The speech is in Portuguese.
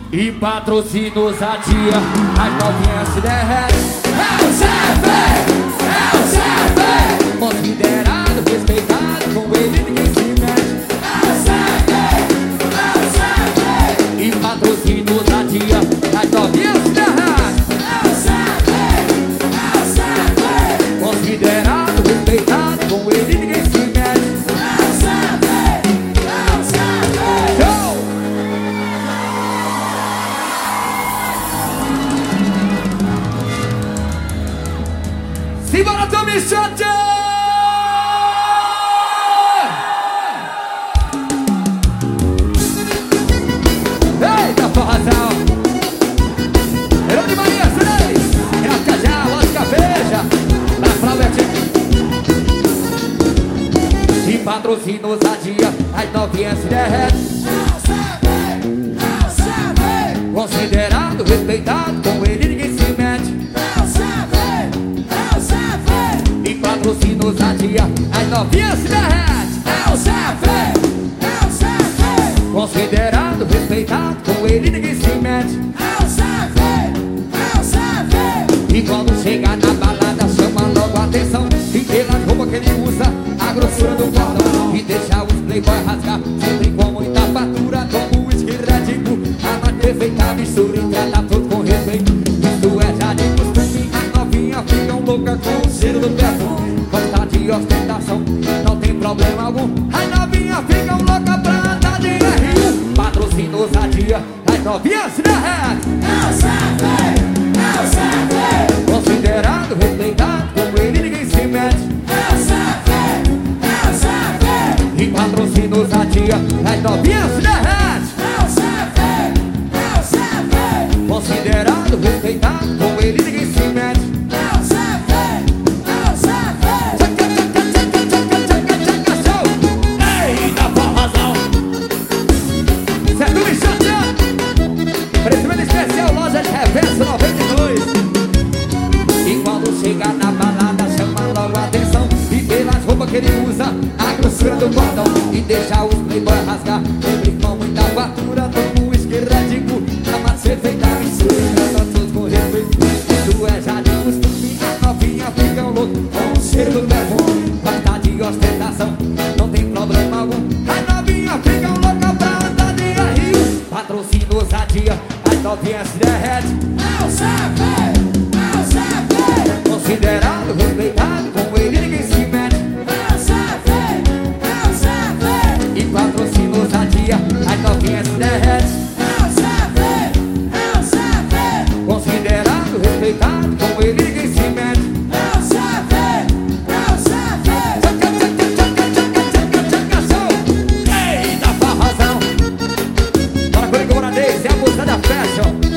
E patrocina ousadia, as novinhas se derretem. É o chefe, é o chefe. Considerado, respeitado, com ele ninguém se mete. É o chefe, é o chefe. E patrocina ousadia, as novinhas se derretem. É o chefe, é o chefe. Considerado, respeitado, com ele ninguém se mete. É o chefe, é o chefe. Show! Simbora, Tommy Shot! Eita, forrazão! Herói de Maria 6! Graça já, lógica, veja! Pra Flávia e patrocina ousadia, as novinhas se derretem. É o chefe, é o chefe. Considerado, respeitado, com ele ninguém se mete. É o chefe, é o chefe. E patrocina ousadia, as novinhas se derretem. É o chefe, é o chefe. Considerado, respeitado, com ele ninguém se mete. É o chefe, é o chefe. E quando chega na balada chama logo a atenção. E pelas roupas que ele usa, a grossura do cordão. E deixa os playboy rasgar, sempre com muita fatura. Como o whisky Red Bull, a mais perfeita mistura. E trata todos com respeito, isso é já de costume. As novinhas ficam loucas com o cheiro do perfume. Gosta de ostentação, não tem problema algum. As novinhas ficam loucas pra andar de RU. Patrocina ousadia, as novinhas se derretem. É o chefe, é o chefe. Considerado, respeitado, com ele ninguém se mete. É o chefe, é o chefe. E patrocina ousadia, as novinhas se derretem. É o chefe, é o chefe. Considerado, respeitado, com ele ninguém se mete. É o chefe, é o chefe. Eita, forrazão! Certo, me chateando. Preço especial, loja de reverso 92. E quando chega na balada chama logo a atenção. E pelas roupas que ele usa, a grossura do cordão. E deixa os playboy rasgar, sempre com muita fartura. Toma o whisky Red Bull, a mais perfeita mistura. Trata todos com respeito, isso é já de costume. As novinhas ficam loucas com o cheiro do perfume. Gosta de ostentação, não tem problema algum. As novinhas ficam loucas pra andar de RU. Patrocina ousadia, as novinhas se derretem. É o chefe, é o chefe. Considerado, respeitado, com ele ninguém se mete. É o chefe, é o chefe. E patrocina ousadia, as novinhas se derretem. É o chefe, é o chefe. Considerado, respeitado, com ele ninguém se mete. É o chefe, é o chefe. Eita, farrazão! Bora comigo, bora desse, é a moça da fashion.